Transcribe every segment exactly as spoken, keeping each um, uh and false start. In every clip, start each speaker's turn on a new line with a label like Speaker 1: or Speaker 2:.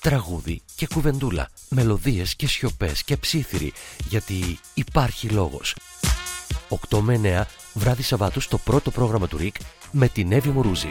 Speaker 1: τραγούδι και κουβεντούλα, μελωδίες και σιωπές και ψήθυροι, γιατί υπάρχει λόγος. οκτώ με εννέα βράδυ Σαββάτου στο πρώτο πρόγραμμα του ΡΙΚ με την Εύη Μουρούζη.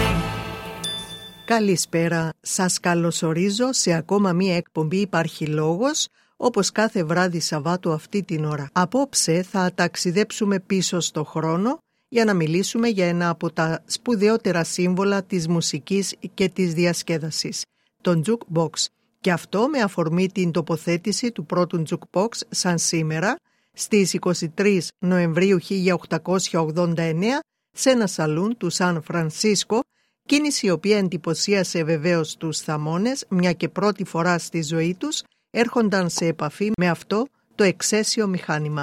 Speaker 2: Καλησπέρα, σας καλωσορίζω σε ακόμα μία εκπομπή Υπάρχει Λόγος, όπως κάθε βράδυ Σαββάτου αυτή την ώρα. Απόψε θα ταξιδέψουμε πίσω στο χρόνο για να μιλήσουμε για ένα από τα σπουδαιότερα σύμβολα της μουσικής και της διασκέδασης, τον jukebox. Και αυτό με αφορμή την τοποθέτηση του πρώτου jukebox σαν σήμερα, στις εικοστή τρίτη Νοεμβρίου χίλια οκτακόσια ογδόντα εννέα, σε ένα σαλούν του Σαν Φρανσίσκο, κίνηση η οποία εντυπωσίασε βεβαίως τους θαμώνες, μια και πρώτη φορά στη ζωή τους έρχονταν σε επαφή με αυτό το εξαίσιο μηχάνημα.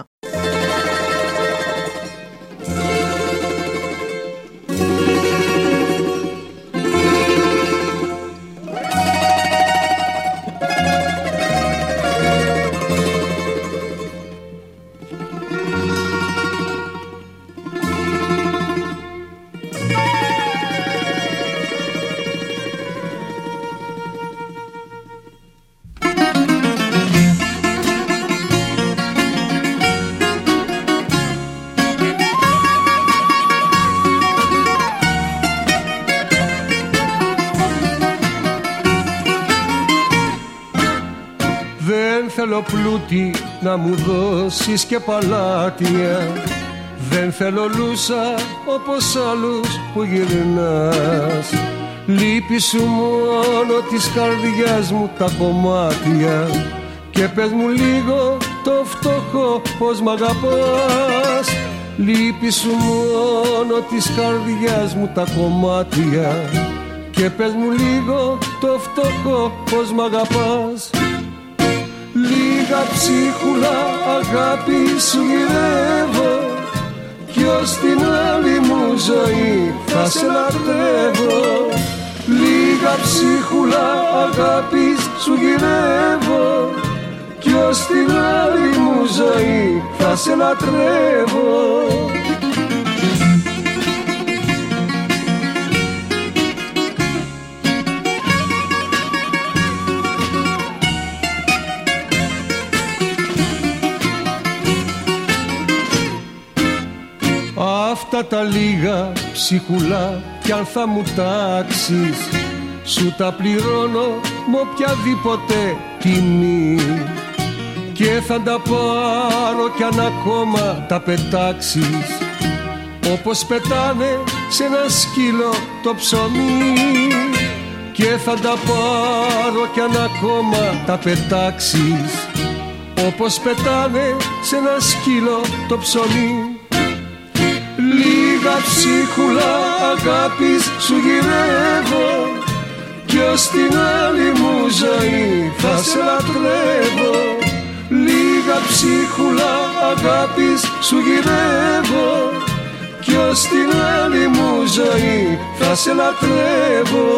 Speaker 3: Θέλω πλούτη να μου δώσεις και παλάτια, δεν θέλω λούσα όπως άλλους που γυρνάς. Λύπη σου μόνο της καρδιάς μου τα κομμάτια, και πες μου λίγο το φτωχό πως μ' αγαπάς. Λύπη σου μόνο της καρδιάς μου τα κομμάτια, και πες μου λίγο το φτωχό πως μ' αγαπάς. Λίγα ψίχουλα αγάπη σου γυρεύω, κι ως την άλλη μου ζωή θα σε λατρεύω. Λίγα ψίχουλα αγάπη σου γυρεύω, κι ως την άλλη μου ζωή θα σε λατρεύω. Αυτά τα λίγα ψυχουλά κι αν θα μου τάξεις, σου τα πληρώνω με οποιαδήποτε τιμή, και θα τα πάρω κι αν ακόμα τα πετάξεις, όπως πετάνε σε ένα σκύλο το ψωμί. Και θα τα πάρω κι αν ακόμα τα πετάξεις, όπως πετάνε σε ένα σκύλο το ψωμί. Λίγα ψίχουλα αγάπης σου γυρεύω, κι ως την άλλη μου ζωή θα σε λατρεύω. Λίγα ψίχουλα αγάπης σου γυρεύω, κι ως την άλλη μου ζωή θα σε λατρεύω.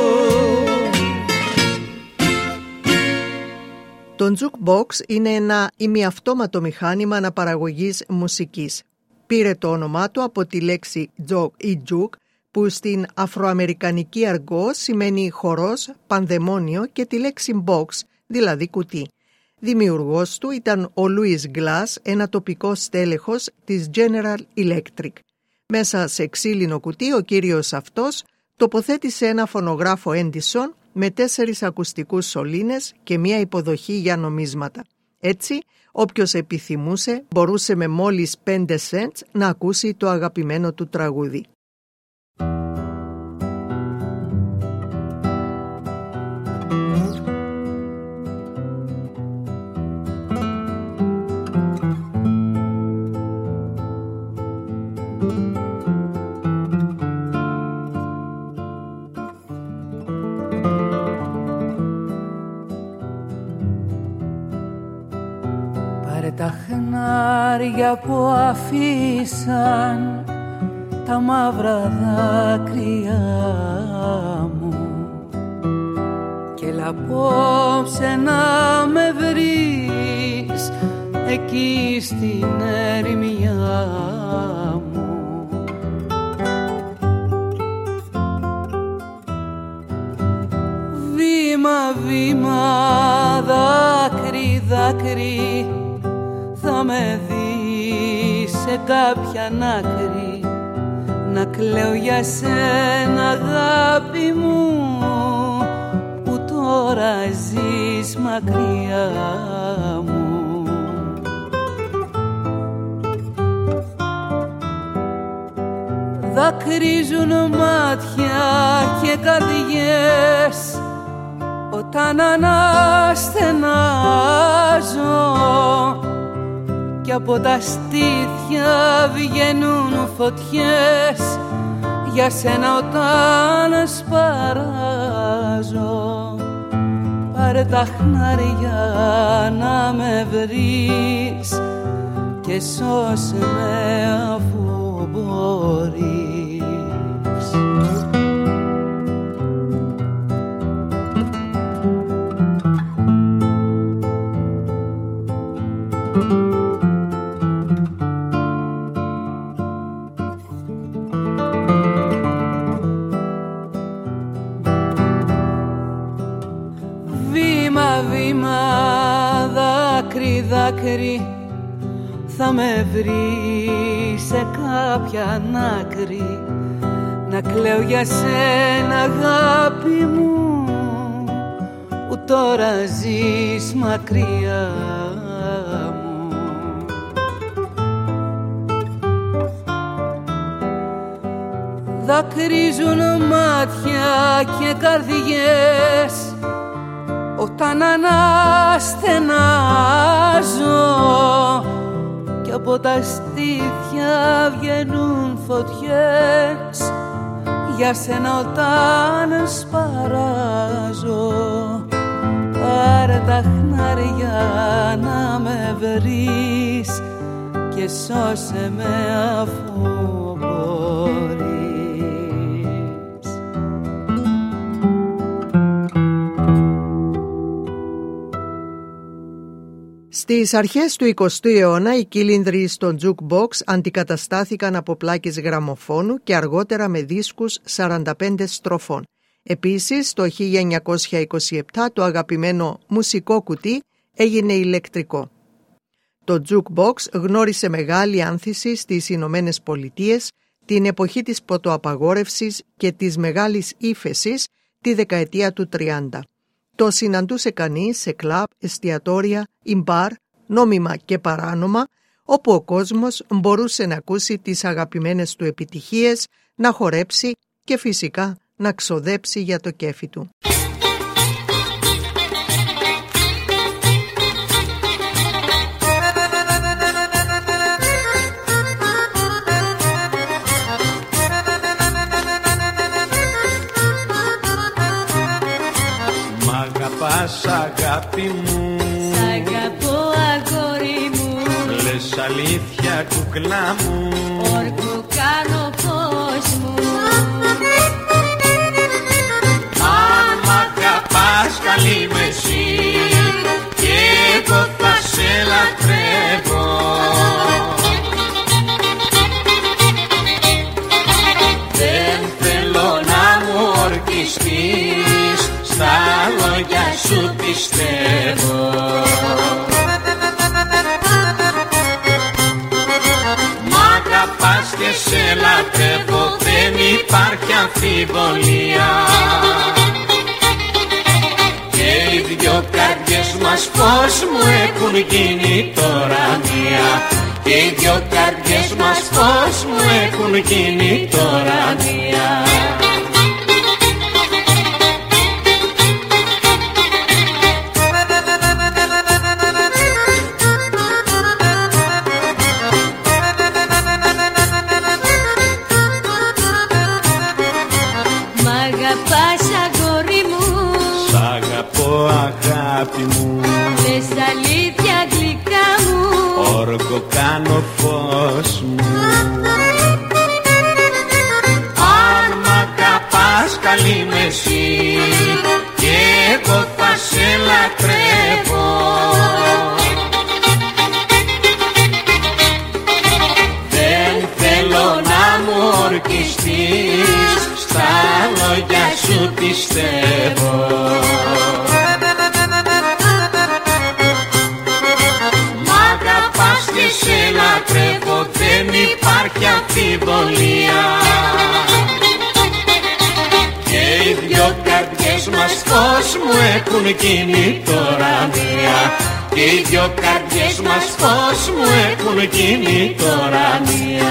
Speaker 2: Το jukebox είναι ένα ημιαυτόματο μηχάνημα αναπαραγωγής μουσικής. Πήρε το όνομά του από τη λέξη jog ή juke, που στην αφροαμερικανική αργό σημαίνει χορός, πανδαιμόνιο, και τη λέξη box, δηλαδή κουτί. Δημιουργός του ήταν ο Louis Glass, ένα τοπικό στέλεχος της General Electric. Μέσα σε ξύλινο κουτί ο κύριος αυτός τοποθέτησε ένα φωνογράφο Edison με τέσσερις ακουστικούς σωλήνες και μία υποδοχή για νομίσματα. Έτσι, όποιος επιθυμούσε μπορούσε με μόλις πέντε cents να ακούσει το αγαπημένο του τραγούδι.
Speaker 4: Τα χνάρια που αφήσαν τα μαύρα δάκρυα μου, και έλα απόψε να με βρεις εκεί στην ερημιά μου. Βήμα, βήμα, δάκρυ, δάκρυ, θα με δει σε κάποια άκρη να κλαίω για σένα, αγάπη μου, που τώρα ζεις μακριά μου. Δακρύζουν μάτια και καρδιές όταν αναστενάζω κι από τα στήθια βγαίνουν φωτιές για σένα όταν σπαράζω. Πάρε τα χνάρια να με βρεις και σώσε με αφού μπορείς. Βήμα, βήμα, δάκρυ, δάκρυ, θα με βρει σε κάποια άκρη να κλαίω για σένα, αγάπη μου, που τώρα ζεις μακριά μου. Δακρύζουν μάτια και καρδιές όταν αναστενάζω κι από τα στήθια βγαίνουν φωτιές για σένα όταν σπαράζω. Πάρε τα χνάρια να με βρεις και σώσε με αφού μπορείς.
Speaker 2: Στις αρχές του εικοστού αιώνα οι κύλινδροι στο jukebox αντικαταστάθηκαν από πλάκες γραμμοφώνου και αργότερα με δίσκους σαράντα πέντε στροφών. Επίσης, το χίλια εννιακόσια είκοσι επτά το αγαπημένο μουσικό κουτί έγινε ηλεκτρικό. Το jukebox γνώρισε μεγάλη άνθηση στις Ηνωμένες Πολιτείες την εποχή της ποτοαπαγόρευσης και της μεγάλης ύφεσης τη δεκαετία του τριάντα. Το συναντούσε κανείς σε κλαμπ, εστιατόρια ή μπαρ, νόμιμα και παράνομα, όπου ο κόσμος μπορούσε να ακούσει τις αγαπημένες του επιτυχίες, να χορέψει και φυσικά να ξοδέψει για το κέφι του.
Speaker 5: Αγαπάς αγάπη μου,
Speaker 6: σ' αγαπώ αγόρι μου,
Speaker 5: λες αλήθεια κουκλά μου,
Speaker 6: όρκο κάνω φως μου.
Speaker 5: Αν μ' αγαπάς καλή με εσύ και εγώ θα σε λατρεύω. Δεν θέλω να μου ορκιστείς, στα λόγια σου πιστεύω. Μ' αγαπάς και σε λατρεύω, δεν υπάρχει αμφιβολία. Και οι δυο καρδιές μας πώς μου έχουν γίνει τώρα μία. Και οι δυο καρδιές μας πώς μου έχουν γίνει τώρα μία. Αγάπη μου,
Speaker 6: λες αλήθεια γλυκά μου,
Speaker 5: όργο κάνω φως μου. Αν μ' αγαπάς καλή με εσύ και εγώ θα σε λατρεύω. Δεν θέλω να μου ορκιστείς, στα λόγια σου πιστεύω. σε λατρεύω, δεν υπάρχει αμφιβολία. Και οι δυο καρδιές μας φως μου έχουν γίνει τώρα μία. Και οι δυο καρδιές μας φως μου έχουν γίνει τώρα μία.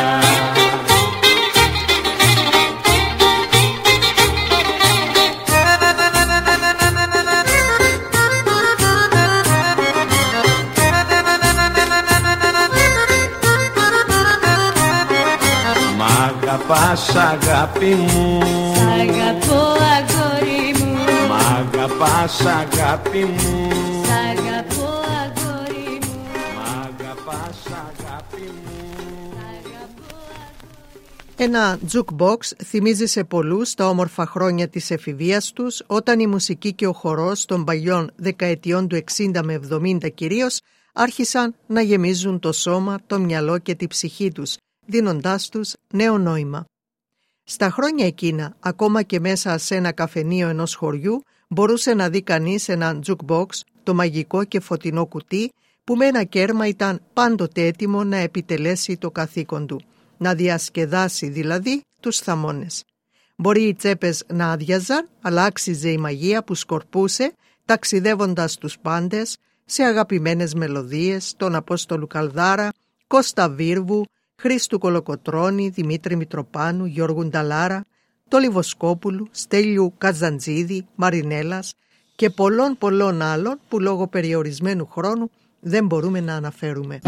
Speaker 3: Αγαπάς αγάπη μου,
Speaker 6: Σ' αγαπώ αγόρι μου,
Speaker 3: μ' αγαπάς αγάπη μου,
Speaker 6: Σ' αγαπώ αγόρι μου,
Speaker 3: μ' αγαπάς αγάπη μου.
Speaker 2: Ένα jukebox θυμίζει σε πολλούς τα όμορφα χρόνια της εφηβείας τους, όταν η μουσική και ο χορός των παλιών δεκαετιών του εξήντα με εβδομήντα κυρίως άρχισαν να γεμίζουν το σώμα, το μυαλό και τη ψυχή τους, δίνοντάς τους νέο νόημα. Στα χρόνια εκείνα, ακόμα και μέσα σε ένα καφενείο ενός χωριού, μπορούσε να δει κανείς ένα jukebox, το μαγικό και φωτεινό κουτί, που με ένα κέρμα ήταν πάντοτε έτοιμο να επιτελέσει το καθήκον του, να διασκεδάσει δηλαδή τους θαμώνες. Μπορεί οι τσέπες να άδειαζαν, αλλά άξιζε η μαγεία που σκορπούσε, ταξιδεύοντας τους πάντες σε αγαπημένες μελωδίες των Απόστολου Καλδάρα, Κώστα Βίρβου, Χρήστου Κολοκοτρώνη, Δημήτρη Μητροπάνου, Γιώργου Νταλάρα, Τολιβοσκόπουλου, Στέλιου Καζαντζίδη, Μαρινέλας και πολλών πολλών άλλων που λόγω περιορισμένου χρόνου δεν μπορούμε να αναφέρουμε.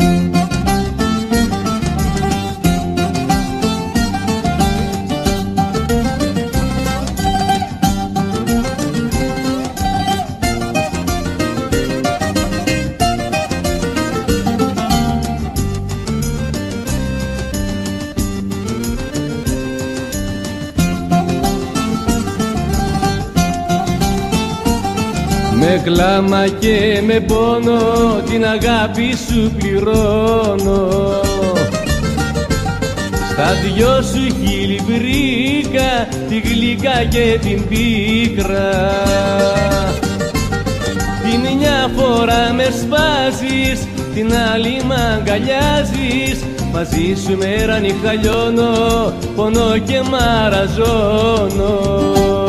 Speaker 3: Με κλάμα και με πόνο την αγάπη σου πληρώνω. Στα δυο σου χείλη βρήκα τη γλυκά και την πίκρα. Τη μια φορά με σπάζεις, την άλλη μ' αγκαλιάζεις. Μαζί σου μέρα νύχτα λιώνω, πονώ και μαραζώνω.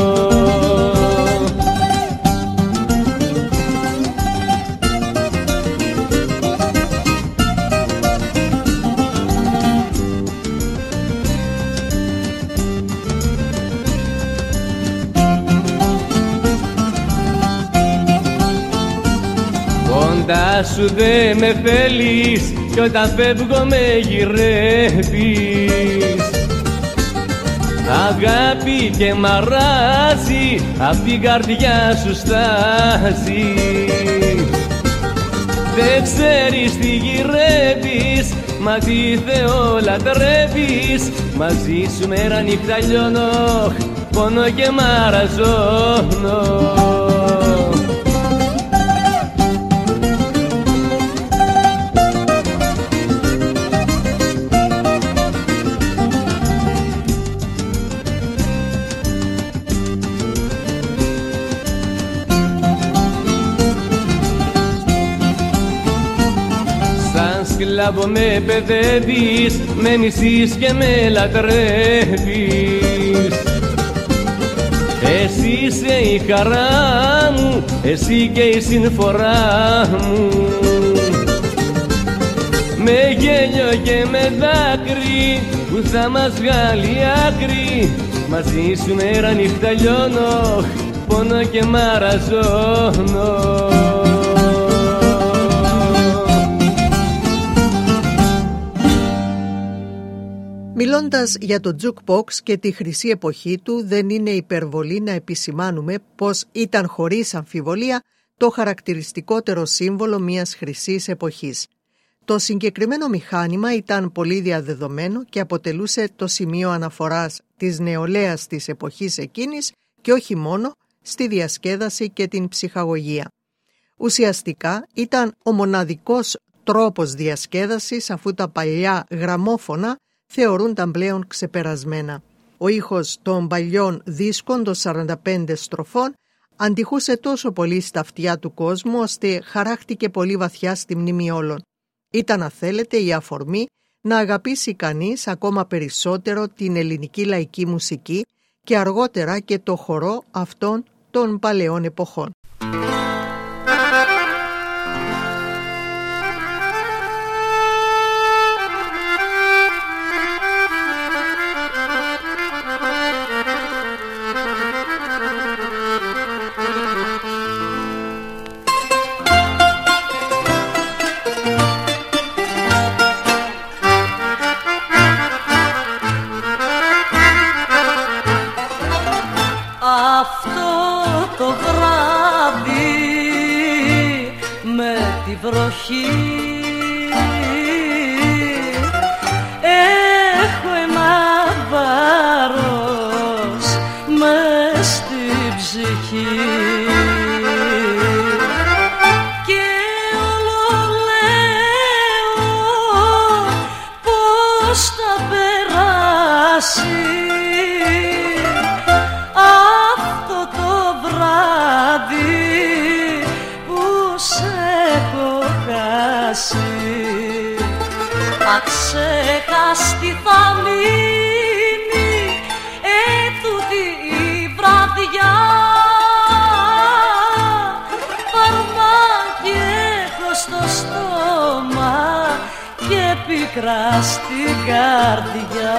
Speaker 3: Κοντά σου δε με θέλεις κι όταν φεύγω με γυρεύεις. Αγάπη και μαράζει απ' την καρδιά σου στάζει. Δεν ξέρεις τι γυρεύεις, μα τι Θεό λατρεύεις. Μαζί σου μέρα νύχτα λιώνω, πονώ και μαραζώνω. Σκλάβο με παιδεύεις, με μισείς και με λατρεύεις. Εσύ είσαι η χαρά μου, εσύ και η συμφορά μου. Με γέλιο και με δάκρυ που θα μας βγάλει άκρη. Μαζί σου μέρα νύχτα λιώνω, πονώ και μαραζώνω.
Speaker 2: Μιλώντας για το jukebox και τη χρυσή εποχή του, δεν είναι υπερβολή να επισημάνουμε πως ήταν χωρίς αμφιβολία το χαρακτηριστικότερο σύμβολο μιας χρυσής εποχής. Το συγκεκριμένο μηχάνημα ήταν πολύ διαδεδομένο και αποτελούσε το σημείο αναφοράς της νεολαίας της εποχής εκείνης και όχι μόνο στη διασκέδαση και την ψυχαγωγία. Ουσιαστικά ήταν ο μοναδικός τρόπος διασκέδασης, αφού τα παλιά γραμμόφωνα θεωρούνταν πλέον ξεπερασμένα. Ο ήχος των παλιών δίσκων των σαράντα πέντε στροφών αντιχούσε τόσο πολύ στα αυτιά του κόσμου, ώστε χαράχτηκε πολύ βαθιά στη μνήμη όλων. Ήταν, αν θέλετε, η αφορμή να αγαπήσει κανείς ακόμα περισσότερο την ελληνική λαϊκή μουσική και αργότερα και το χορό αυτών των παλαιών εποχών.
Speaker 4: Έχω ένα βάρος μες στην ψυχή και όλο λέω πώς θα περάσει αυτό το βράδυ που σε έχω χάσει. Αξέχαστη θα μείνει ετούτη η βραδιά, φαρμάκι έχω στο στόμα και πίκρα στην καρδιά.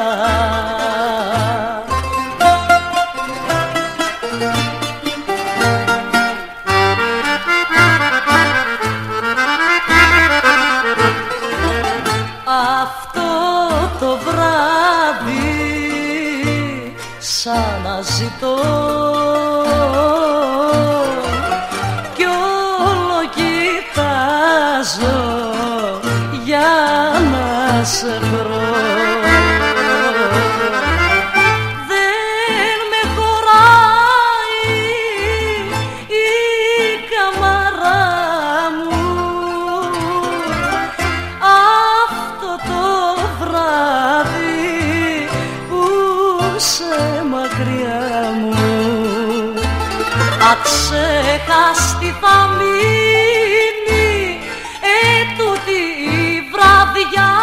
Speaker 4: Σαν να ζητώ κι όλο κοιτάζω για να σε βρω. Δεν με χωράει η καμαρά μου αυτό το βράδυ που σε μακριά μου. Αξέχαστη θα μείνει ετούτη η βραδιά,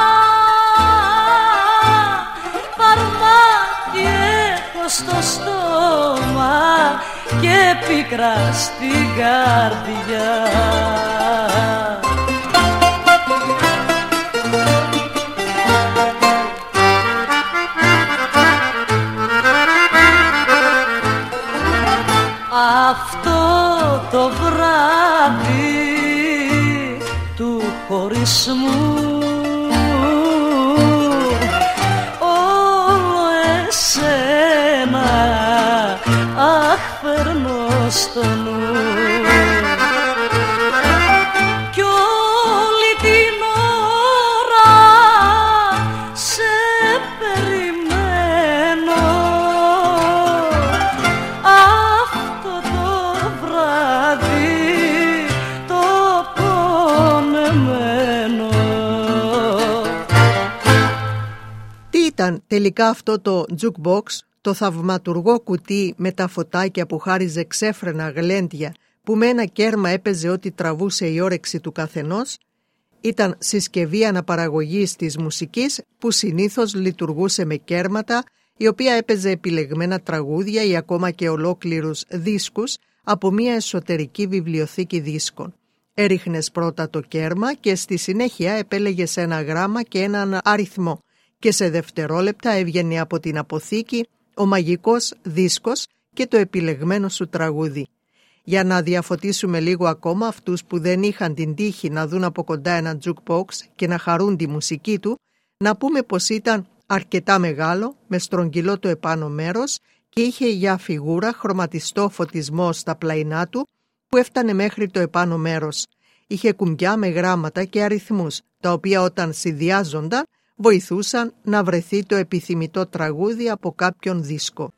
Speaker 4: φαρμάκι έχω στο στόμα και πίκρα στην καρδιά. Αυτό το βράδυ του χωρισμού όλο εσένα αχ φέρνω στο νου κι όλη την ώρα σε περιμένω.
Speaker 2: Ήταν τελικά αυτό το jukebox, το θαυματουργό κουτί με τα φωτάκια που χάριζε ξέφρενα γλέντια που με ένα κέρμα έπαιζε ό,τι τραβούσε η όρεξη του καθενός? Ήταν συσκευή αναπαραγωγής της μουσικής που συνήθως λειτουργούσε με κέρματα, η οποία έπαιζε επιλεγμένα τραγούδια ή ακόμα και ολόκληρους δίσκους από μια εσωτερική βιβλιοθήκη δίσκων. Έριχνες πρώτα το κέρμα και στη συνέχεια επέλεγες ένα γράμμα και έναν αριθμό και σε δευτερόλεπτα έβγαινε από την αποθήκη ο μαγικός δίσκος και το επιλεγμένο σου τραγούδι. Για να διαφωτίσουμε λίγο ακόμα αυτούς που δεν είχαν την τύχη να δουν από κοντά ένα jukebox και να χαρούν τη μουσική του, να πούμε πως ήταν αρκετά μεγάλο, με στρογγυλό το επάνω μέρος και είχε για φιγούρα χρωματιστό φωτισμό στα πλαϊνά του που έφτανε μέχρι το επάνω μέρος. Είχε κουμπιά με γράμματα και αριθμούς, τα οποία όταν συνδυάζονταν βοηθούσαν να βρεθεί το επιθυμητό τραγούδι από κάποιον δίσκο.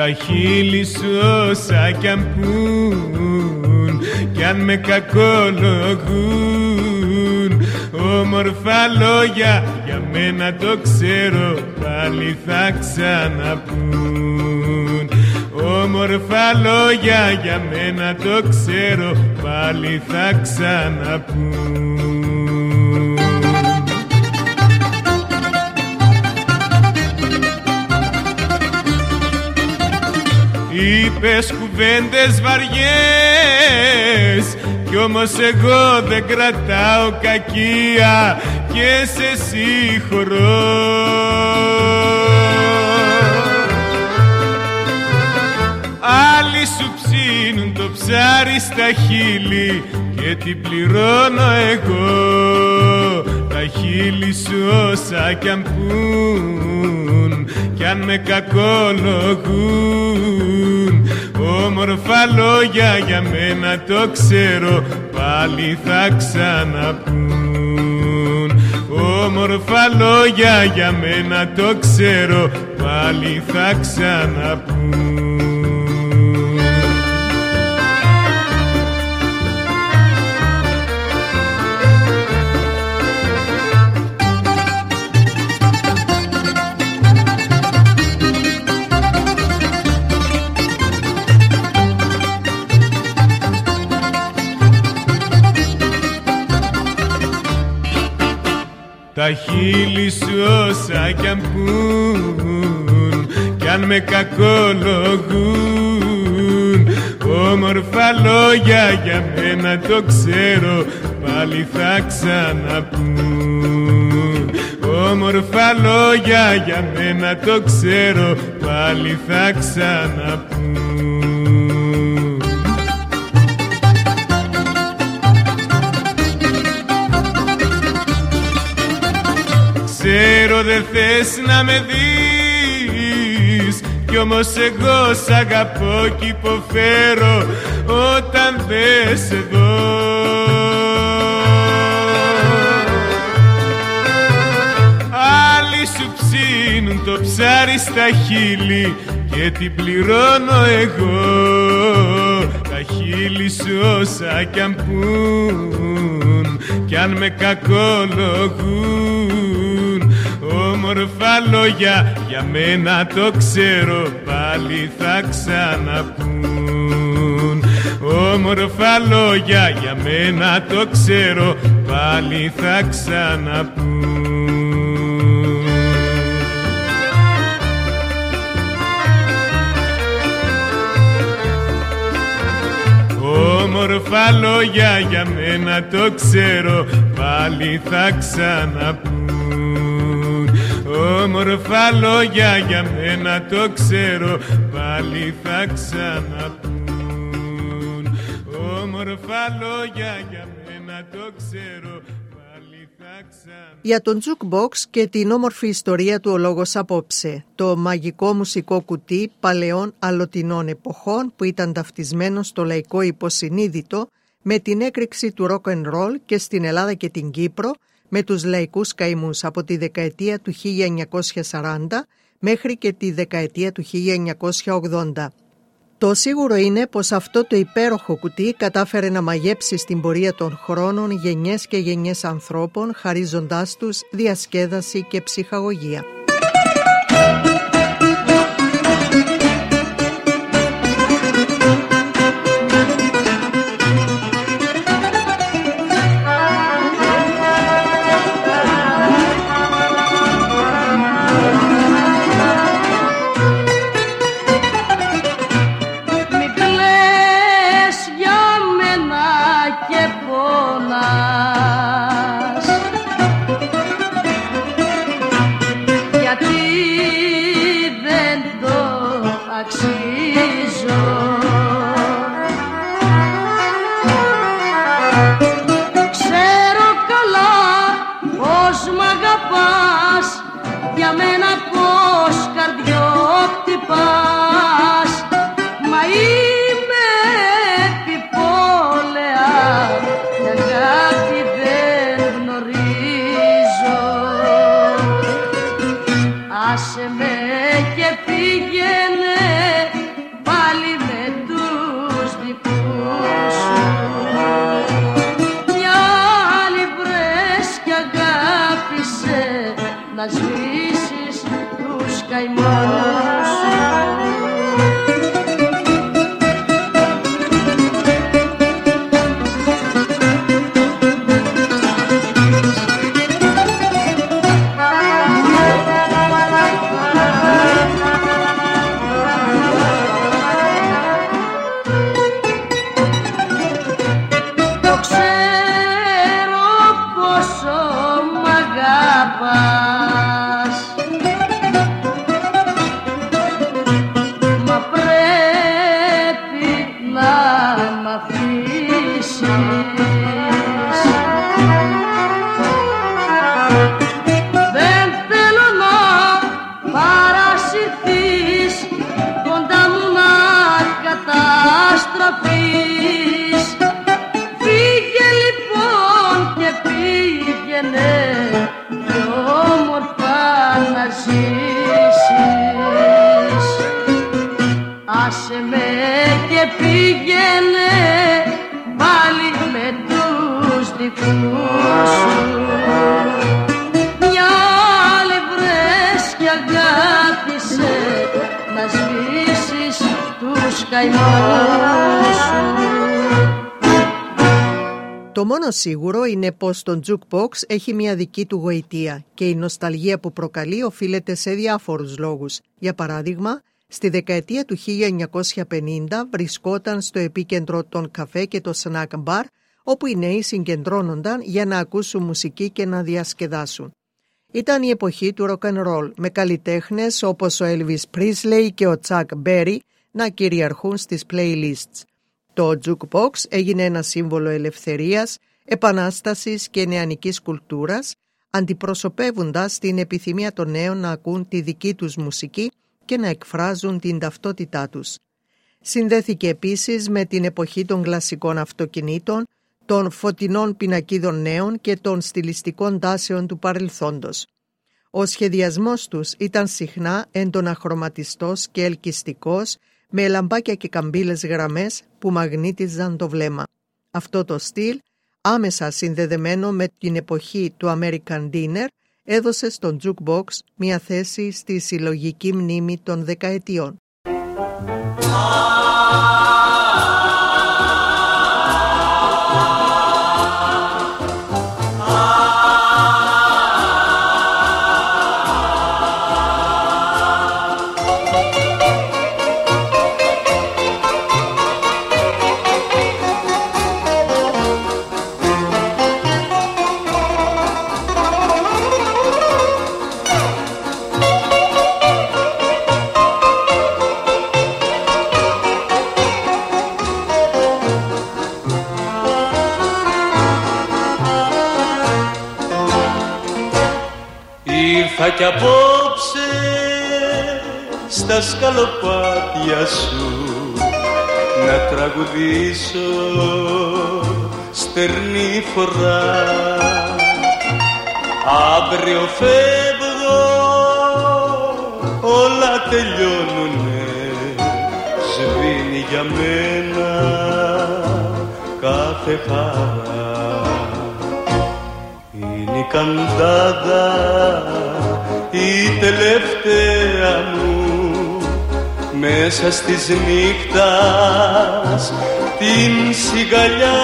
Speaker 7: Τα χείλη σου όσα κι αν πουν κι αν με κακολογούν, όμορφα λόγια για μένα το ξέρω πάλι θα ξαναπούν. Όμορφα λόγια για μένα το ξέρω πάλι θα ξαναπούν. Είπες κουβέντες βαριές κι όμως εγώ δεν κρατάω κακία και σε συγχωρώ. Άλλοι σου ψήνουν το ψάρι στα χείλη και την πληρώνω εγώ. Τα χείλη σου όσα κι αν πουν κι αν με κακολογούν, όμορφα λόγια για μένα το ξέρω πάλι θα ξαναπούν. Όμορφα λόγια για μένα το ξέρω πάλι θα ξαναπούν. Τα χείλη σου όσα κι αν πουν κι αν με κακολογούν, όμορφα λόγια για μένα το ξέρω πάλι θα ξαναπούν. Όμορφα λόγια για μένα το ξέρω πάλι θα ξαναπούν. Ξέρω δεν θες να με δεις κι όμως εγώ σ' αγαπώ κι υποφέρω όταν δεν σε δω. Άλλοι σου ψήνουν το ψάρι στα χείλη και την πληρώνω εγώ. Τα χείλη σου όσα κι αν πουν κι αν με κακολογούν, όμορφα λόγια για μένα το ξέρω πάλι θα ξαναπούν. Όμορφα λόγια για μένα το ξέρω πάλι θα ξαναπούν. Όμορφα λόγια για μένα το ξέρω πάλι θα ξαναπούν. Όμορφα λόγια για μένα το ξέρω πάλι θα ξαναπούν. Όμορφα λόγια για μένα το ξέρω πάλι θα ξαναπούν.
Speaker 2: Για τον Jukebox και την όμορφη ιστορία του ο λόγος απόψε, το μαγικό μουσικό κουτί παλαιών αλωτινών εποχών που ήταν ταυτισμένο στο λαϊκό υποσυνείδητο με την έκρηξη του rock and roll και στην Ελλάδα και την Κύπρο με τους λαϊκούς καημούς από τη δεκαετία του χίλια εννιακόσια σαράντα μέχρι και τη δεκαετία του χίλια εννιακόσια ογδόντα. Το σίγουρο είναι πως αυτό το υπέροχο κουτί κατάφερε να μαγέψει στην πορεία των χρόνων γενιές και γενιές ανθρώπων, χαρίζοντάς τους διασκέδαση και ψυχαγωγία.
Speaker 4: Μα είμαι επιπόλαια, αγάπη να σβήσεις τους καημένους σου.
Speaker 2: Το μόνο σίγουρο είναι πως το jukebox έχει μια δική του γοητεία και η νοσταλγία που προκαλεί οφείλεται σε διάφορους λόγους. Για παράδειγμα, στη δεκαετία του χίλια εννιακόσια πενήντα βρισκόταν στο επίκεντρο των καφέ και το snack bar, όπου οι νέοι συγκεντρώνονταν για να ακούσουν μουσική και να διασκεδάσουν. Ήταν η εποχή του rock and roll, με καλλιτέχνες όπως ο Elvis Presley και ο Chuck Berry να κυριαρχούν στις playlists. Το jukebox έγινε ένα σύμβολο ελευθερίας, επανάστασης και νεανικής κουλτούρας, αντιπροσωπεύοντας την επιθυμία των νέων να ακούν τη δική τους μουσική και να εκφράζουν την ταυτότητά τους. Συνδέθηκε επίσης με την εποχή των κλασικών αυτοκινήτων, των φωτεινών πινακίδων νέων και των στιλιστικών τάσεων του παρελθόντος. Ο σχεδιασμός τους ήταν συχνά έντονα χρωματιστός και ελκυστικός, με λαμπάκια και καμπύλες γραμμές που μαγνήτιζαν το βλέμμα. Αυτό το στυλ, άμεσα συνδεδεμένο με την εποχή του American Dinner, έδωσε στον jukebox μια θέση στη συλλογική μνήμη των δεκαετιών.
Speaker 8: Ήρθα κι απόψε στα σκαλοπάτια σου να τραγουδήσω στερνή φορά. Αύριο φεύγω, όλα τελειώνουνε, σβήνει για μένα κάθε χαρά. Είναι η καντάδα η τελευταία μου μέσα στις νύχτας την σιγαλιά.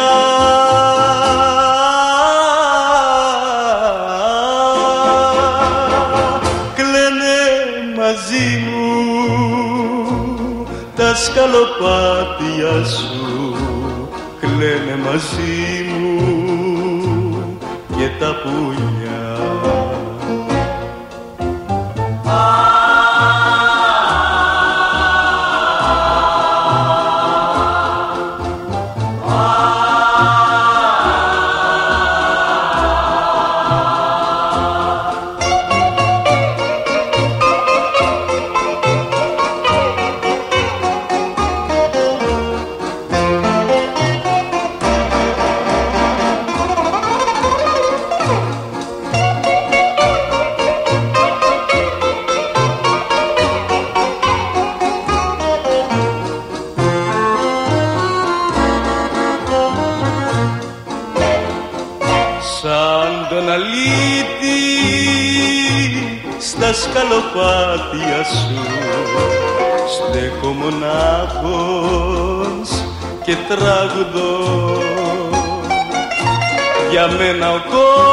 Speaker 8: Κλαίνε μαζί μου τα σκαλοπάτια σου, κλαίνε μαζί μου και τα πουλιά. Σαν τον αλήτη στα σκαλοπάτια σου στέκω μονάχος και τραγουδώ. Για μένα ο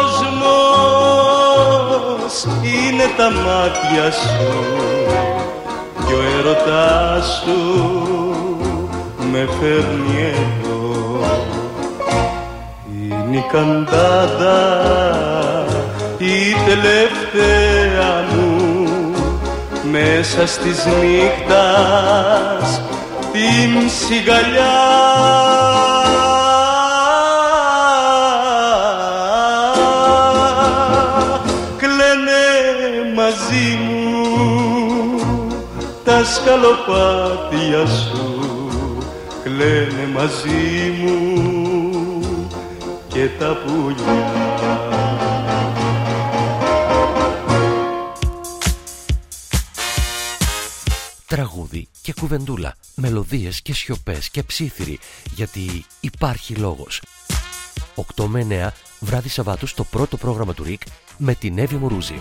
Speaker 8: κόσμος είναι τα μάτια σου κι ο έρωτάς σου με φέρνει εδώ. Είναι η καντάδα η τελευταία μου μέσα στις νύχτας την σιγαλιά. Κλαίνε μαζί μου τα σκαλοπάτια σου, κλαίνε μαζί μου και τα πουλιά.
Speaker 1: Τραγούδι και κουβεντούλα, μελωδίες και σιωπές και ψήθυροι, γιατί υπάρχει λόγος. οκτώ με εννέα βράδυ Σαββάτου στο πρώτο πρόγραμμα του ΡΙΚ με την Εύη Μουρούζη.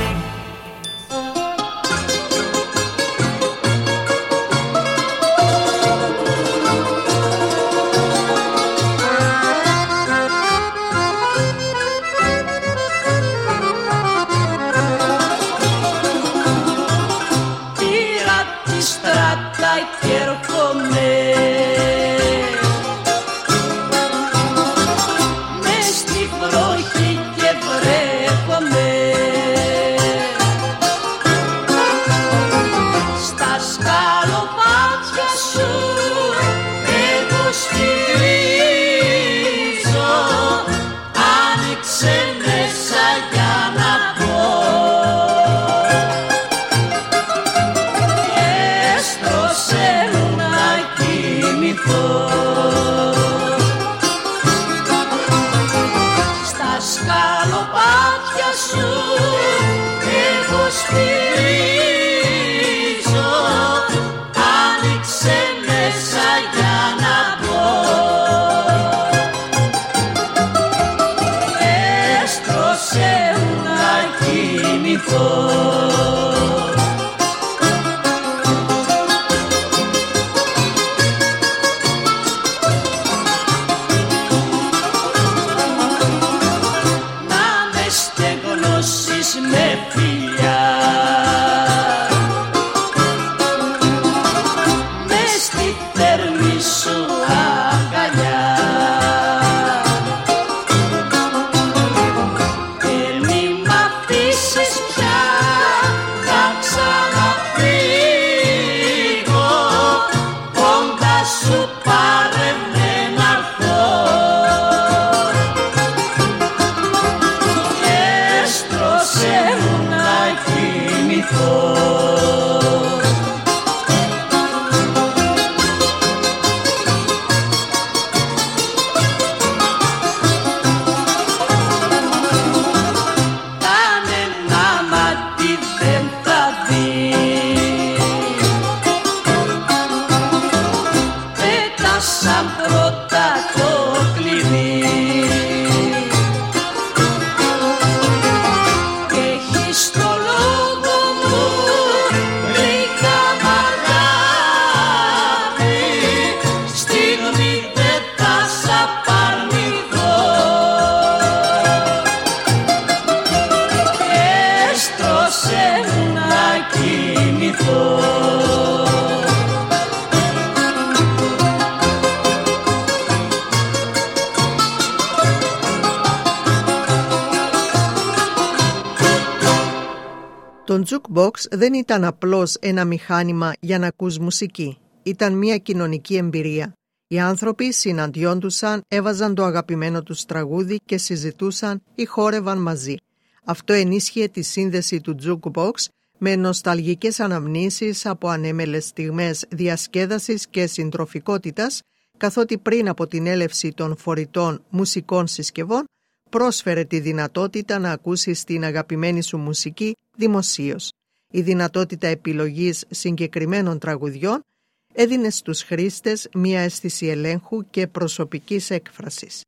Speaker 2: Το jukebox δεν ήταν απλώς ένα μηχάνημα για να ακούς μουσική. Ήταν μια κοινωνική εμπειρία. Οι άνθρωποι συναντιόντουσαν, έβαζαν το αγαπημένο τους τραγούδι και συζητούσαν ή χόρευαν μαζί. Αυτό ενίσχυε τη σύνδεση του jukebox με νοσταλγικές αναμνήσεις από ανέμελες στιγμές διασκέδασης και συντροφικότητας, καθότι πριν από την έλευση των φορητών μουσικών συσκευών πρόσφερε τη δυνατότητα να ακούσεις την αγαπημένη σου μουσική δημοσίως. Η δυνατότητα επιλογής συγκεκριμένων τραγουδιών έδινε στους χρήστες μία αίσθηση ελέγχου και προσωπικής έκφρασης.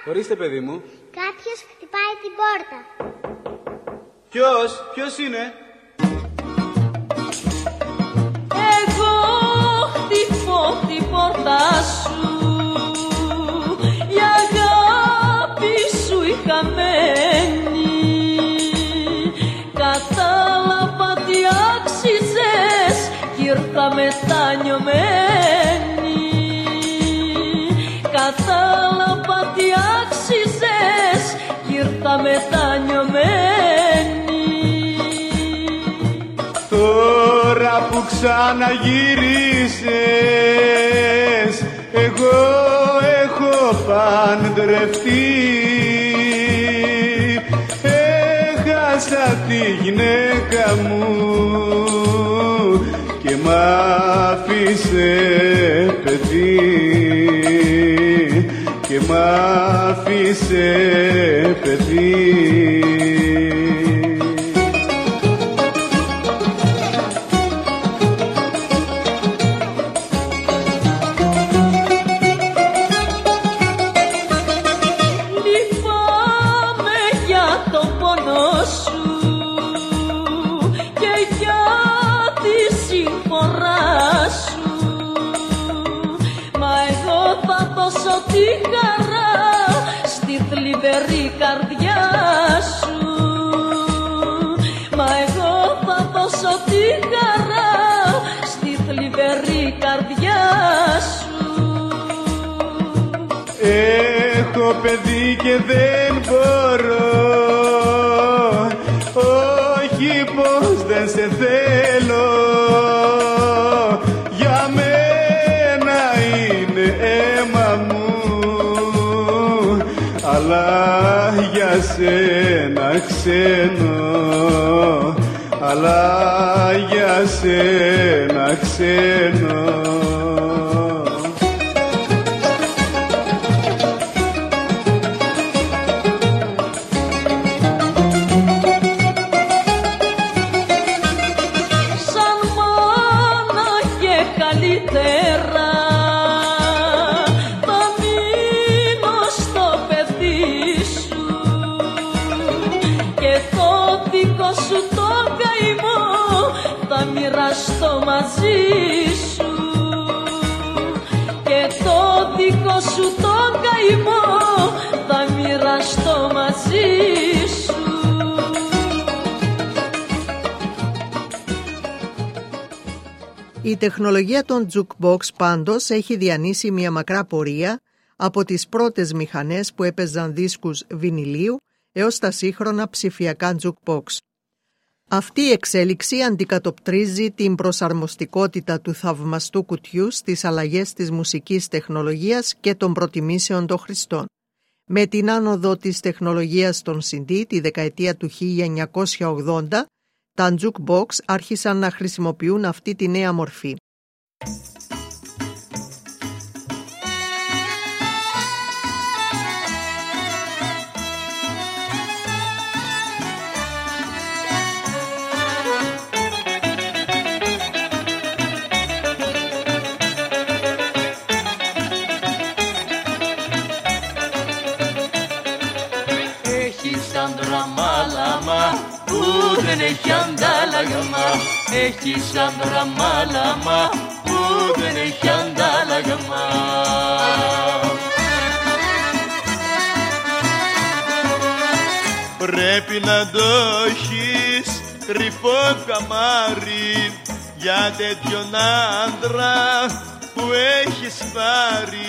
Speaker 9: Ορίστε, παιδί μου.
Speaker 10: Κάποιος χτυπάει την πόρτα.
Speaker 9: Ποιος, ποιος είναι?
Speaker 6: Εγώ χτυπώ την πόρτα σου, η αγάπη σου η χαμένη. Κατάλαβα τι άξιζες κι ήρθα μετανιωμένη. Κατάλαβα τι άξιζες κι ήρθα μετανιωμένη.
Speaker 7: Τώρα που ξαναγύρισες, εγώ έχω παντρευτεί. Έχασα τη γυναίκα μου και μ' άφησε παιδί, και μ' άφησε παιδί.
Speaker 6: Τη χαρά στη θλιβερή καρδιά σου, μα εγώ θα δώσω τη χαρά στη θλιβερή καρδιά σου.
Speaker 7: Έχω παιδί και δεν μπορώ, όχι πως δεν σε θέλω, για μένα είναι αίμα μου, αλλά για σένα ξένο, αλλά για σένα ξένο.
Speaker 6: Σαν μάνα και καλύτερα θα μείνω στο παιδί σου και το δικό σου το καημό θα μοιραστώ μαζί σου, και το δικό σου το καημό θα μοιραστώ μαζί σου.
Speaker 2: Η τεχνολογία των jukebox πάντως έχει διανύσει μια μακρά πορεία από τις πρώτες μηχανές που έπαιζαν δίσκους βινιλίου έως τα σύγχρονα ψηφιακά jukebox. Αυτή η εξέλιξη αντικατοπτρίζει την προσαρμοστικότητα του θαυμαστού κουτιού στις αλλαγές της μουσικής τεχνολογίας και των προτιμήσεων των χρηστών. Με την άνοδο της τεχνολογίας των σι ντι τη δεκαετία του χίλια εννιακόσια ογδόντα, τα jukebox άρχισαν να χρησιμοποιούν αυτή τη νέα μορφή.
Speaker 5: Έχεις άντρα μάλαμα που δεν έχει αντάλλαγμα, έχεις άντρα μάλαμα που δεν έχει αντάλλαγμα.
Speaker 7: Πρέπει να το έχεις κρυφό καμάρι για τέτοιον άντρα που έχεις πάρει.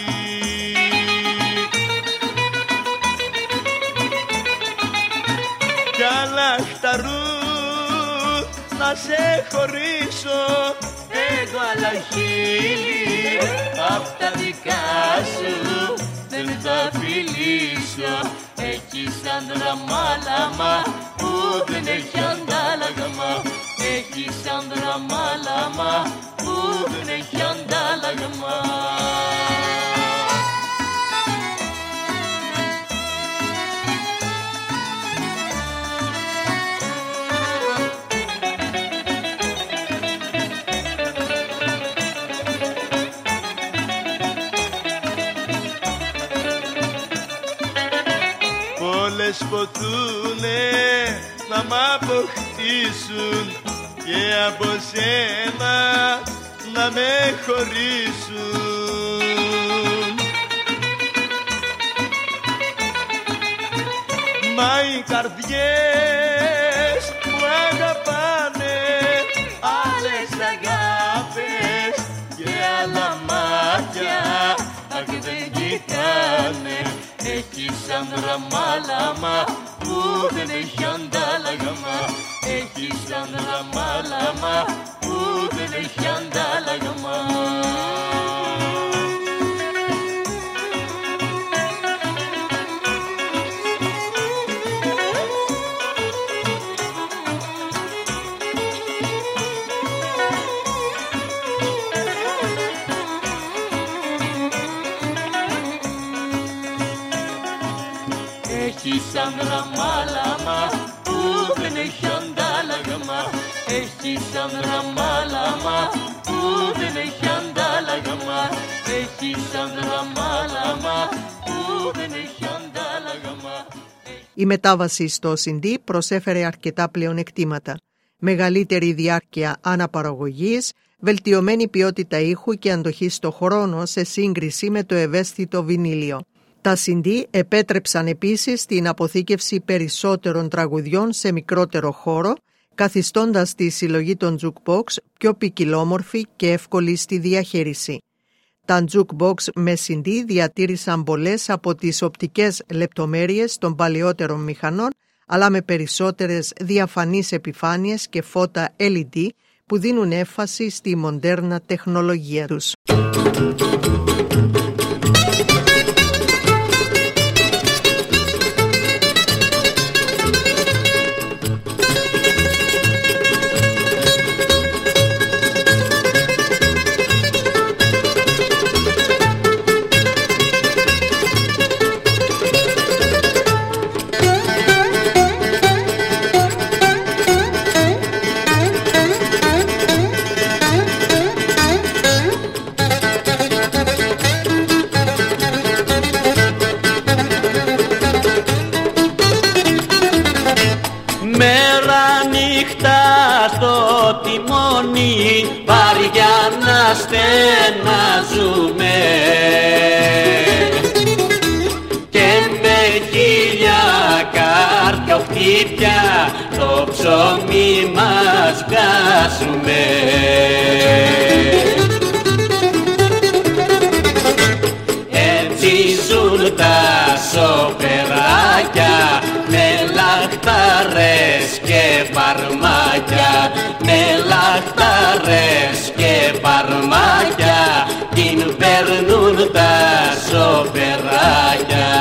Speaker 7: Κι αλαχταρού να σε χωρίσω,
Speaker 5: Εγώ αλλά χείλη απ' τα δικά σου δεν θα φιλήσω. Έχεις άντρα μάλαμα που δεν έχει αντάλλαγμα, έχεις άντρα μάλαμα που δεν έχει αντάλλαγμα.
Speaker 11: άλλες ποτούνε να μ' αποκτήσουν και από σένα να με χωρίσουν. Μα οι καρδιές που αγαπάνε άλλες αγάπες και άλλα μάτια αχ δεν κοιτάνε. Έχεις άντρα μάλαμα που δεν έχει αντάλλαγμα. Έχεις άντρα μάλαμα που δεν έχει αντάλλαγμα. Έχεις άντρα μάλαμα που δεν έχει αντάλλαγμα. Έχεις άντρα μάλαμα που δεν έχει αντάλλαγμα. Έχεις άντρα μάλαμα που δεν έχει αντάλλαγμα.
Speaker 2: Η μετάβαση στο σι ντι προσέφερε αρκετά πλεονεκτήματα. Μεγαλύτερη διάρκεια αναπαραγωγής, βελτιωμένη ποιότητα ήχου και αντοχή στο χρόνο σε σύγκριση με το ευαίσθητο βινίλιο. Τα σι ντι επέτρεψαν επίσης την αποθήκευση περισσότερων τραγουδιών σε μικρότερο χώρο, καθιστώντας τη συλλογή των jukebox πιο ποικιλόμορφη και εύκολη στη διαχείριση. Τα jukebox με σι ντι διατήρησαν πολλές από τις οπτικές λεπτομέρειες των παλαιότερων μηχανών, αλλά με περισσότερες διαφανείς επιφάνειες και φώτα ελ ι ντι που δίνουν έμφαση στη μοντέρνα τεχνολογία τους.
Speaker 5: Στο τιμόνι βαριά να στενάζουμε και με χίλια καρκιοφτύπια το ψωμί μας βγάζουμε. Έτσι ζουν τα σοφεράκια με λαχταρές και παρμάκια, με λαχταρές και παρμάκια την παίρνουν τα σοφεράκια.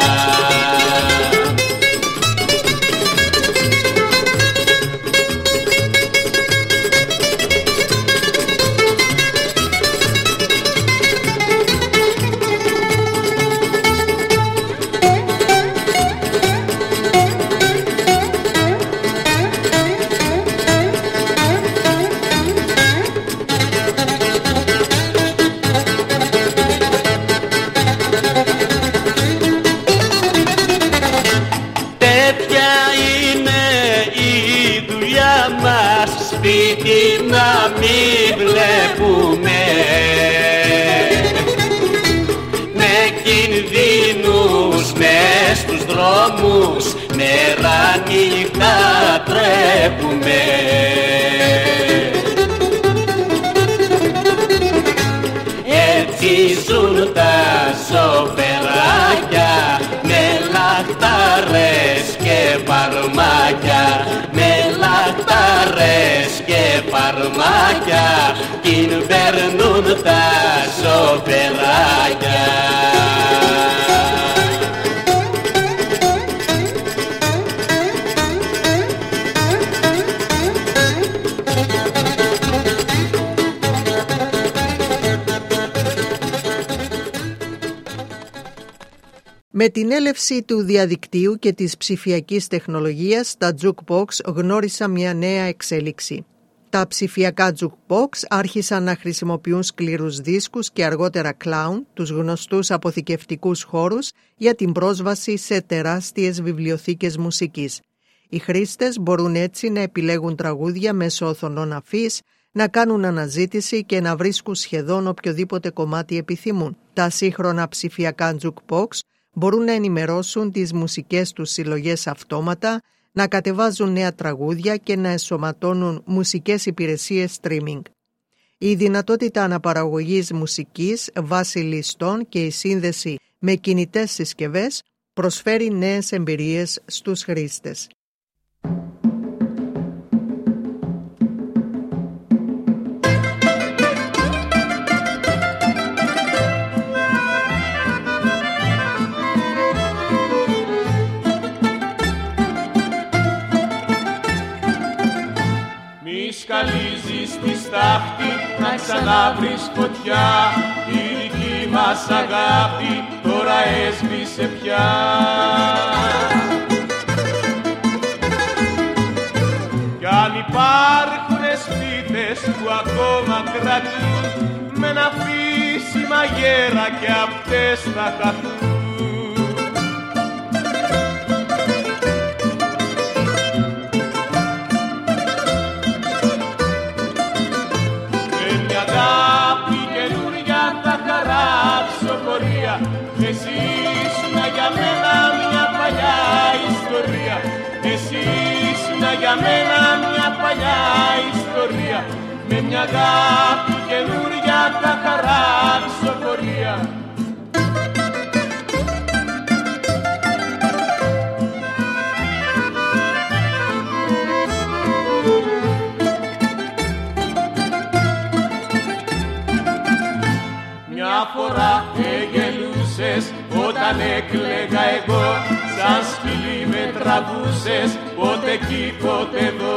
Speaker 5: Σπίτι να μην βλέπουμε με κινδύνους μες στους δρόμους, μέρα νύχτα τρέπουμε. Έτσι ζουν τα σοφεράκια με λαχταρές και παρμάκια, με λαχταρές και παρμάκια την παίρνουν τα σοφεράκια.
Speaker 2: Με την έλευση του διαδικτύου και της ψηφιακής τεχνολογίας, τα jukebox γνώρισαν μια νέα εξέλιξη. Τα ψηφιακά jukebox άρχισαν να χρησιμοποιούν σκληρούς δίσκους και αργότερα clown, τους γνωστούς αποθηκευτικούς χώρους, για την πρόσβαση σε τεράστιες βιβλιοθήκες μουσικής. Οι χρήστες μπορούν έτσι να επιλέγουν τραγούδια μέσω οθονών αφής, να κάνουν αναζήτηση και να βρίσκουν σχεδόν οποιοδήποτε κομμάτι επιθυμούν. Τα σύγχρονα ψηφιακά jukebox μπορούν να ενημερώσουν τις μουσικές τους συλλογές αυτόματα, να κατεβάζουν νέα τραγούδια και να ενσωματώνουν μουσικές υπηρεσίες streaming. Η δυνατότητα αναπαραγωγής μουσικής βάσει ληστών και η σύνδεση με κινητές συσκευές προσφέρει νέες εμπειρίες στους χρήστες.
Speaker 7: Σκαλίζεις τη στάχτη να ξαναβρεις φωτιά. Η δική μας αγάπη τώρα έσβησε πια. Κι αν υπάρχουνε σπίτες που ακόμα κρατούν με ένα φύσιμα γέρα και αυτές θα χαθούν. Εσύ ήσουνα για μένα μια παλιά ιστορία. Εσύ ήσουνα για μένα μια παλιά ιστορία. Με μια αγάπη καινούρια θα χαράξω πορεία. Μια φορά εγελούσες όταν έκλαιγα εγώ, σαν σκυλί με τραβούσες, πότε εκεί πότε εδώ.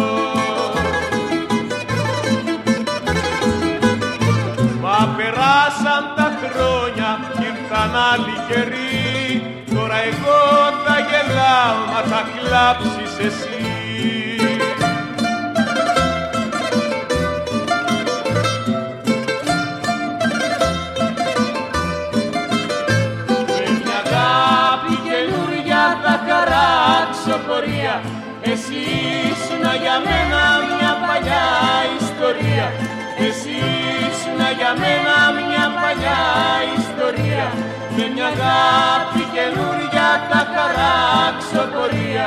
Speaker 7: Μα περάσαν τα χρόνια κι ήρθαν άλλοι καιροί, τώρα εγώ θα γελάω μα θα κλάψεις εσύ. Εσύ ήσουνα για μένα μια παλιά ιστορία. Εσύ ήσουνα για μένα μια παλιά ιστορία. Με μια αγάπη καινούρια θα χαράξω πορεία.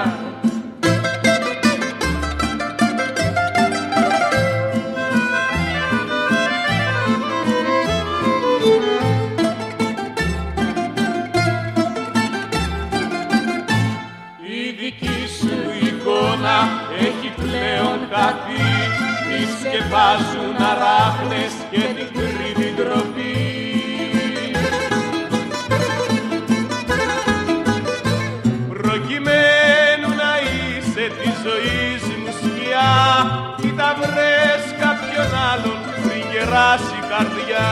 Speaker 7: Έχει πλέον χαθεί, τη σκεπάζουν αράχνες και την κρύβει ντροπή. Προκειμένου να είσαι τη ζωής μου σκιά, κοίτα βρες κάποιον άλλον πριν γεράσει η καρδιά.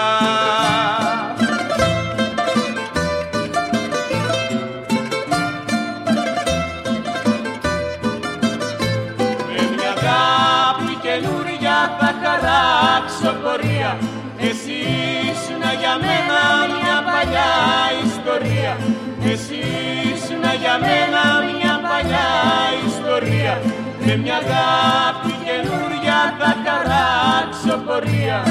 Speaker 7: Εσύ ήσουνα για μένα μια παλιά ιστορία. Εσύ ήσουνα για μένα μια παλιά ιστορία. Με μια αγάπη καινούρια θα χαράξω πορεία.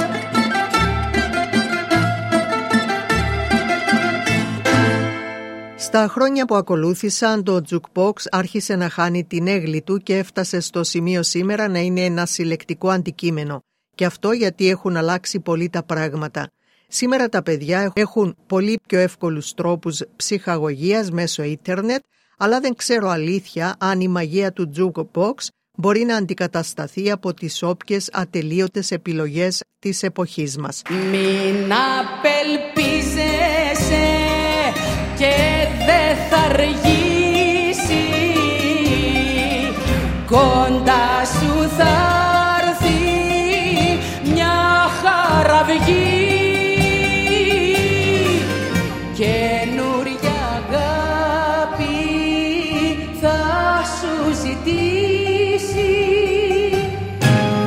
Speaker 2: Στα χρόνια που ακολούθησαν, το jukebox άρχισε να χάνει την έγκλη του και έφτασε στο σημείο σήμερα να είναι ένα συλλεκτικό αντικείμενο. Και αυτό γιατί έχουν αλλάξει πολύ τα πράγματα. Σήμερα τα παιδιά έχουν πολύ πιο εύκολους τρόπους ψυχαγωγίας μέσω ίντερνετ, αλλά δεν ξέρω αλήθεια αν η μαγεία του jukebox μπορεί να αντικατασταθεί από τις όποιες ατελείωτες επιλογές της εποχής μας.
Speaker 6: Μην απελπίζεσαι και δεν θα αργήσει, κοντά σου θα χαραυγή, καινούρια αγάπη θα σου ζητήσει.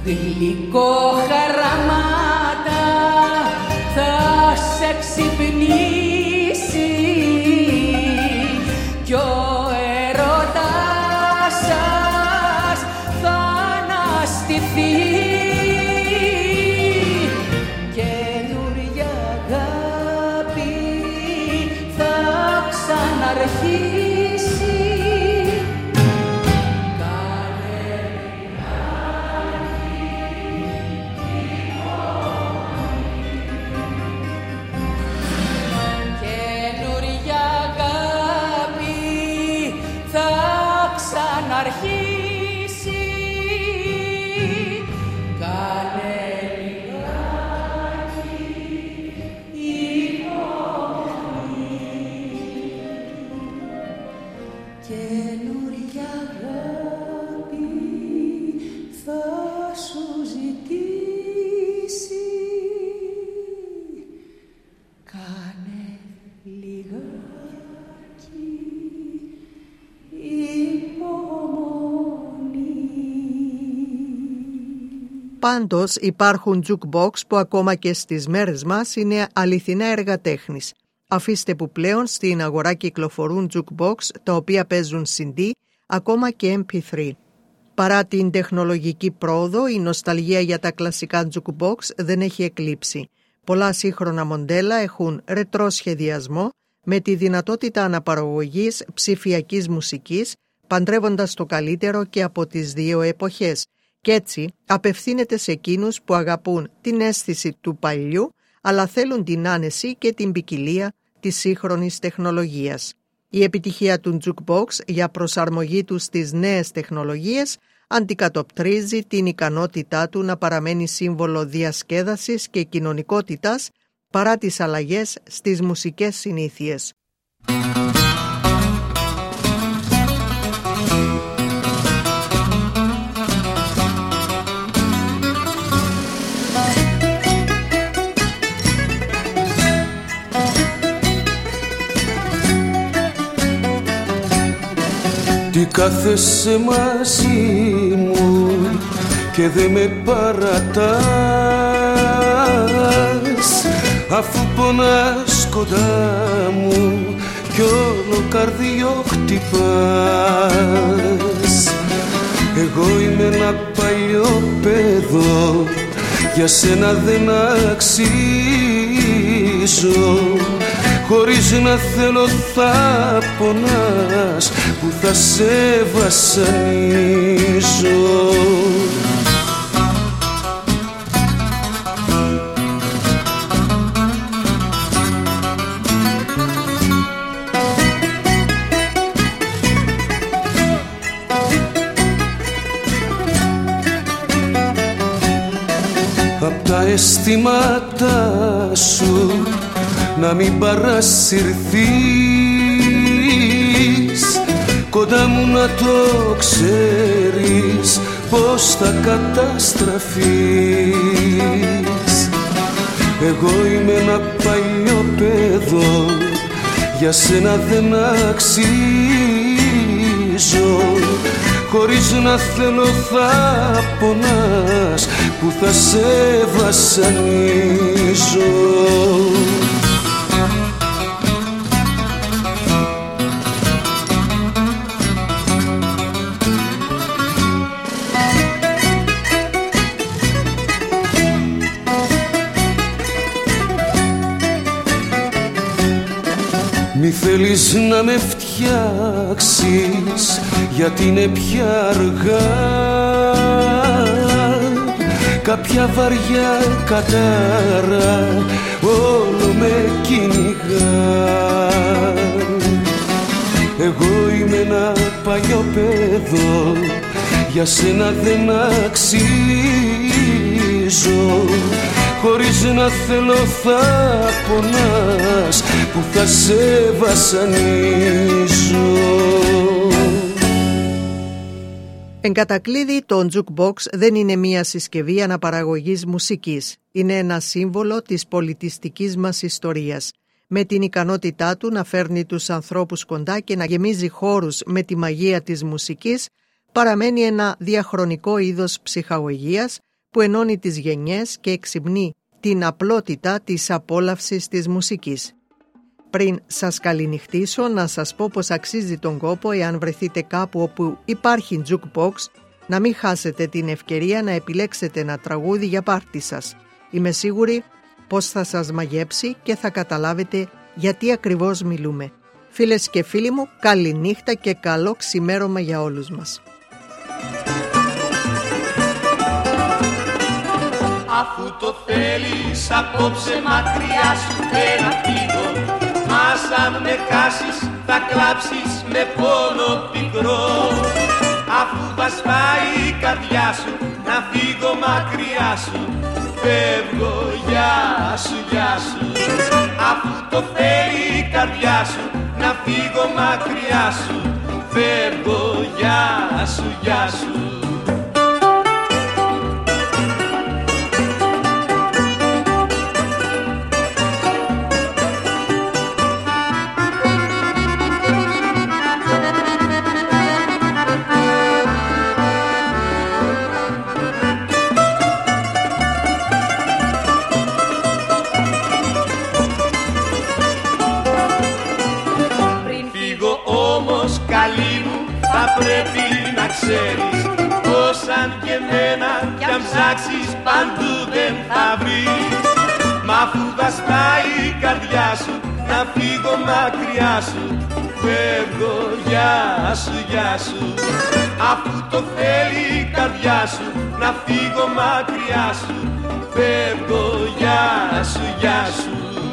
Speaker 12: Γλυκό χαραμάτα θα σε ξυπνήσει κι ο έρωτας σας θα αναστηθεί. Καινούρια αγάπη θα ξαναρχίσει.
Speaker 2: Πάντως υπάρχουν jukebox που ακόμα και στις μέρες μας είναι αληθινά έργα τέχνης. Αφήστε που πλέον στην αγορά κυκλοφορούν jukebox τα οποία παίζουν σι ντι, ακόμα και εμ πι θρι. Παρά την τεχνολογική πρόοδο, η νοσταλγία για τα κλασικά jukebox δεν έχει εκλείψει. Πολλά σύγχρονα μοντέλα έχουν ρετρό σχεδιασμό με τη δυνατότητα αναπαραγωγής ψηφιακής μουσικής, παντρεύοντας το καλύτερο και από τις δύο εποχές. Κι έτσι απευθύνεται σε εκείνους που αγαπούν την αίσθηση του παλιού, αλλά θέλουν την άνεση και την ποικιλία της σύγχρονης τεχνολογίας. Η επιτυχία του jukebox για προσαρμογή του στις νέες τεχνολογίες αντικατοπτρίζει την ικανότητά του να παραμένει σύμβολο διασκέδασης και κοινωνικότητας παρά τις αλλαγές στις μουσικές συνήθειες.
Speaker 3: Τι κάθεσαι μαζί μου και δε με παρατάς, αφού πονάς κοντά μου κι όλο καρδιό χτυπάς. Εγώ είμαι ένα παλιό παιδό, για σένα δεν αξίζω, χωρίς να θέλω θα πονάς που θα σε βασανίζω. Απ' τα αισθήματά σου να μην παρασυρθείς, κοντά μου να το ξέρεις πως θα καταστραφείς. Εγώ είμαι ένα παλιό παιδό, για σένα δεν αξίζω, χωρίς να θέλω θα πονάς που θα σε βασανίζω. Μη θέλεις να με φτιάξεις, γιατί είναι πια αργά. Κάποια βαριά κατάρα όλο με κυνηγά. Εγώ είμαι ένα παλιό παιδό, για σένα δεν αξίζω, χωρίς να θέλω θα πονάς που θα σε βασανίζω.
Speaker 2: Εν κατακλείδη, το jukebox δεν είναι μία συσκευή αναπαραγωγής μουσικής. Είναι ένα σύμβολο της πολιτιστικής μας ιστορίας. Με την ικανότητά του να φέρνει τους ανθρώπους κοντά και να γεμίζει χώρους με τη μαγεία της μουσικής, παραμένει ένα διαχρονικό είδος ψυχαγωγίας που ενώνει τις γενιές και εξυμνεί την απλότητα της απόλαυσης της μουσικής. Πριν σας καληνυχτήσω, να σας πω πως αξίζει τον κόπο, εάν βρεθείτε κάπου όπου υπάρχει jukebox, να μην χάσετε την ευκαιρία να επιλέξετε ένα τραγούδι για πάρτι σας. Είμαι σίγουρη πως θα σας μαγέψει και θα καταλάβετε γιατί ακριβώς μιλούμε. Φίλες και φίλοι μου, καλή νύχτα και καλό ξημέρωμα για όλους μας.
Speaker 5: Αφού το θέλεις απόψε μακριά σου δεν φύγω, μας αν με χάσεις θα κλάψεις με πόνο πικρό. Αφού βασπάει η καρδιά σου να φύγω μακριά σου, φεύγω γεια σου, γεια σου. Αφού το θέλει η καρδιά σου να φύγω μακριά σου, φεύγω γεια σου, γεια σου. Πρέπει να ξέρεις πως αν και εμένα κι αν ψάξεις παντού δεν θα βρεις. Μ' αφού βαστάει η καρδιά σου να φύγω μακριά σου, φεύγω γεια σου, γεια σου. Αφού το θέλει η καρδιά σου να φύγω μακριά σου, φεύγω γεια σου, γεια σου.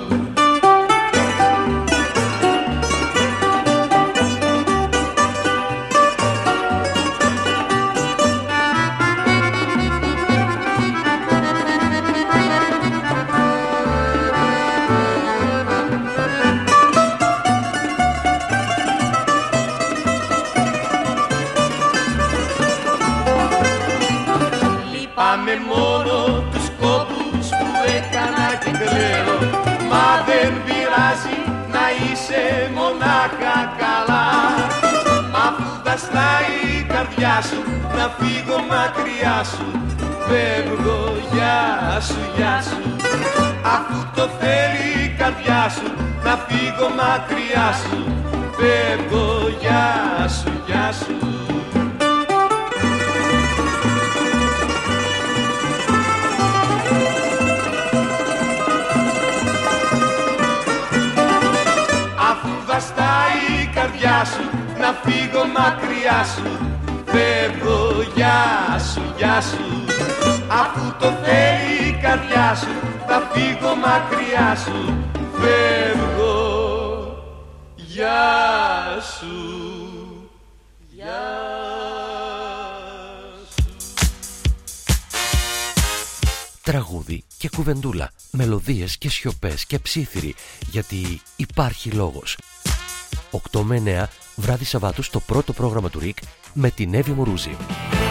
Speaker 5: Λυπάμαι μόνο τους κόπους που έκανα και κλαίω, μα δεν πειράζει να είσαι μονάχα καλά. Μ' αφού βαστάει η καρδιά σου να φύγω μακριά σου, φεύγω γεια σου, γεια σου. Αφού το θέλει η καρδιά σου να φύγω μακριά σου, φεύγω γεια σου, γεια σου. Σου, να φύγω μακριά σου, φεύγω γεια σου, γεια σου. Αφού το θέλει η καρδιά σου, θα φύγω μακριά σου, φεύγω γεια σου, γεια σου.
Speaker 1: Τραγούδι και κουβεντούλα, μελωδίες και σιωπές και ψίθυροι, γιατί υπάρχει λόγος. οκτώ με εννέα βράδυ Σαββάτου στο πρώτο πρόγραμμα του Ρικ με την Εύη Μουρούζη.